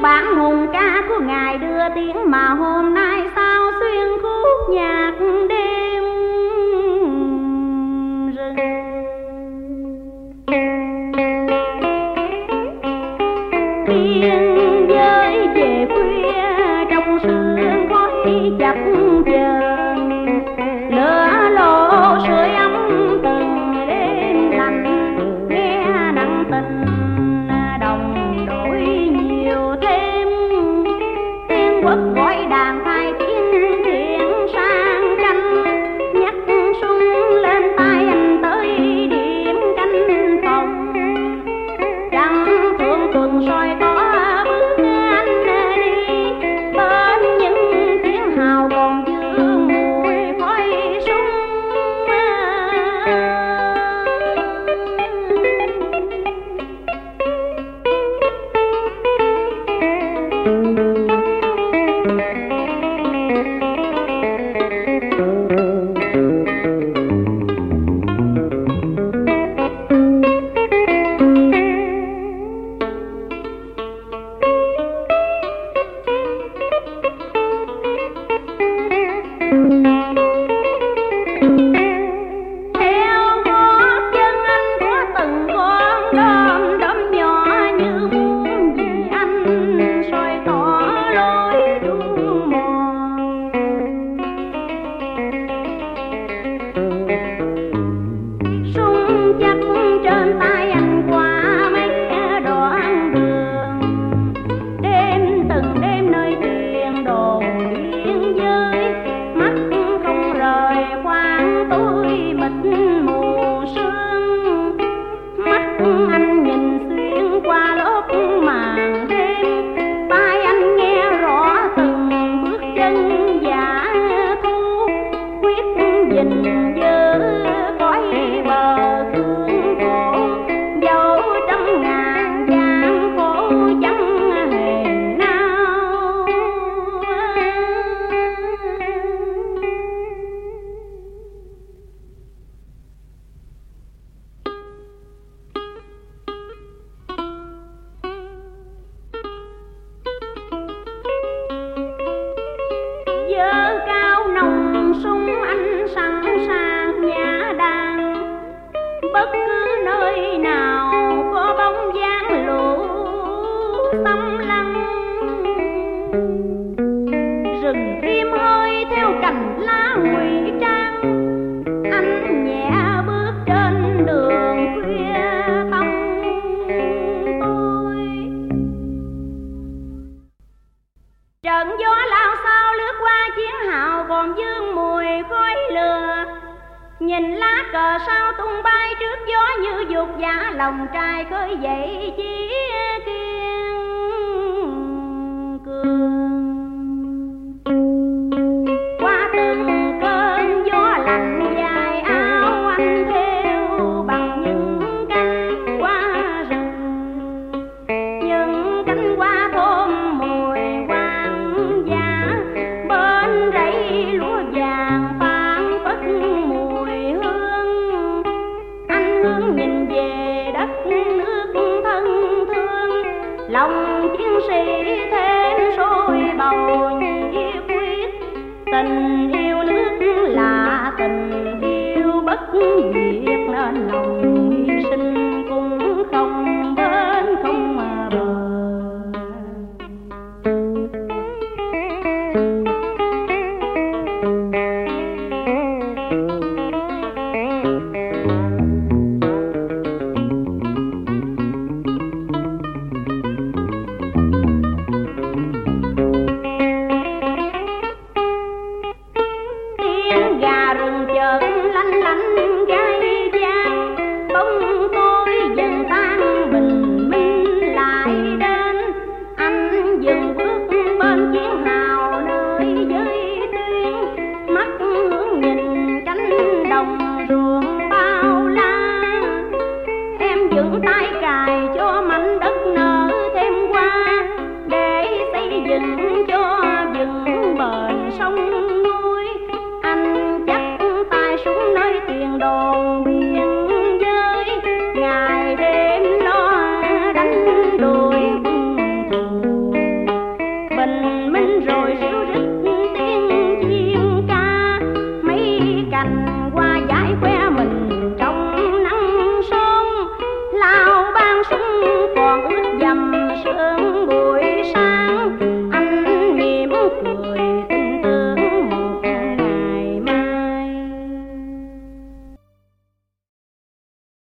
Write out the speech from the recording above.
bản hùng ca của ngài đưa tiếng, mà hôm nay sao xuyên khúc nhạc đêm rừng. Biên giới về khuya trong sương khói chập chờn, lửa lô sưởi ấm từng đêm lạnh, nghe nặng tình đồng đổi nhiều thêm. Tiếng quốc gọi đàn thay tiếng thiện sang canh, nhắc súng lên tay anh tới điểm canh phòng. Trăng thượng tuần soi có bước anh đi, bên những tiếng hào còn vương mùi khói súng. Theo gót chân anh có từng con đom đóm nhỏ, như muốn vì anh soi tỏ lối đường mòn. Súng chắc trên tay anh qua mấy đoạn đường, đêm từng đêm nơi tiền đồn biên giới, mắt không rời khoảng tối mịt mù sương. Mắt anh nhìn xuyên qua lớp màn đêm, tai anh nghe rõ từng bước chân giả thu, quyết gìn giữ cõi bờ thương khổ, dẫu trăm ngàn gian khổ chẳng hề nao. Giơ cao nòng súng anh sẵn sàng nhả đạn, bất cứ nơi nào có bóng dáng lũ xâm lăng. Rừng im hơi theo cành lá ngụy trang, anh nhẹ bước trên đường khuya tâm tôi. Trận gió lao sao lướt qua chiến hào còn vương mùi khói lửa, nhìn lá cờ sao tung bay trước gió như dục giả, lòng trai khơi dậy chí kiên cường. Qua từng cơn gió lạnh dài áo anh theo bằng những cánh hoa rừng, những cánh hoa thơm mùi hoang dã, bên rẫy lúa vàng phảng phất mùi hương. Anh hướng nhìn về đất nước thân thương, lòng chiến sĩ thêm sôi bầu nhiệt quyết. Tình yêu nước là tình yêu bất diệt nên lòng